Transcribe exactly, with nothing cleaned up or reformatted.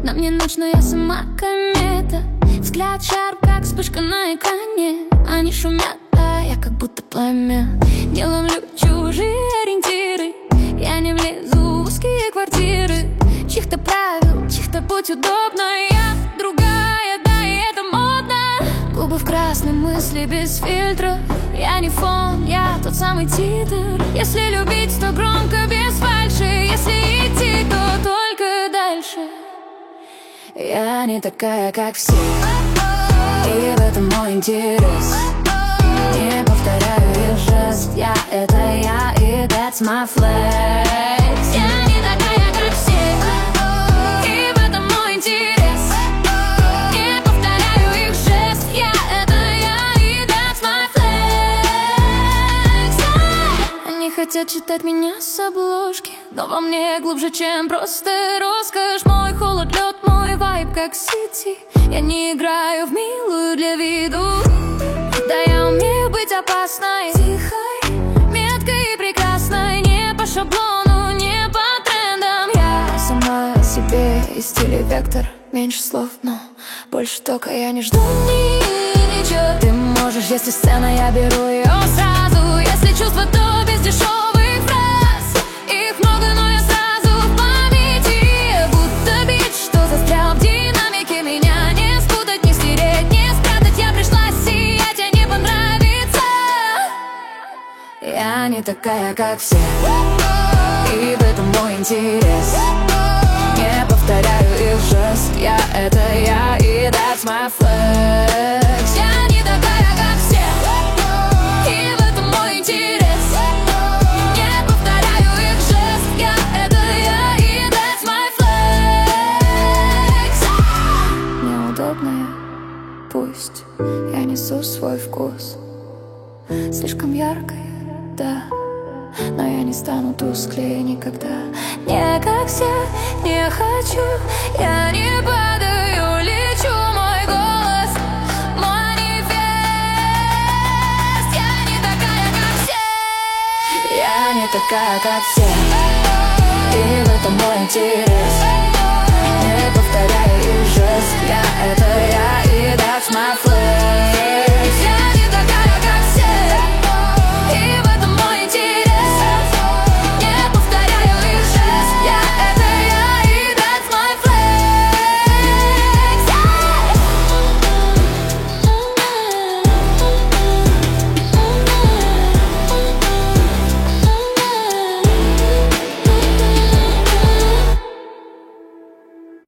Нам не нужна, я сама комета. Взгляд шар, как вспышка на экране. Они шумят, а я как будто пламя. Не ловлю чужие ориентиры. Я не влезу в узкие квартиры чьих-то правил, чьих-то путь удобно. Я другая, да, и это модно. Губы в красной, мысли без фильтра. Я не фон, я тот самый титр. Если любить, то громко, без фальши. Если идти, то только дальше. Я не такая, как все, и в этом мой интерес. Не повторяю их жест. Я — это я, и that's my flex. Я не такая, как все, и в этом мой интерес. Не повторяю их жест. Я — это я, и that's my flex. Они хотят читать меня с обложки, но во мне глубже, чем просто роскошь. Мой холод, лед, мой вайб, как сити. Я не играю в милую для виду. Да, я умею быть опасной, тихой, меткой и прекрасной. Не по шаблону, не по трендам. Я сама о себе и стиле вектор. Меньше слов, но больше тока. Я не жду ни ничего. Ты можешь, если сцена, я беру ее сразу. Если чувства, то без дешевых фраз. Их много, но я сразу в памяти. Будто бит, что застрял в динамике. Меня не спутать, не стереть, не спрятать. Я пришла сиять, а не понравится. Я не такая, как все, и в этом мой интерес. Не повторяю их жест. Я — это я, и that's my flex. Я не такая, как все, и в этом мой интерес. Не повторяю их жест. Я — это я, и that's my flex. Неудобная, пусть я несу свой вкус. Слишком яркая, да, но я не стану тусклее никогда. Не как все, не хочу. Я не падаю, лечу. Мой голос, манифест. Я не такая, как все. Я не такая, как все, и в этом мой интерес.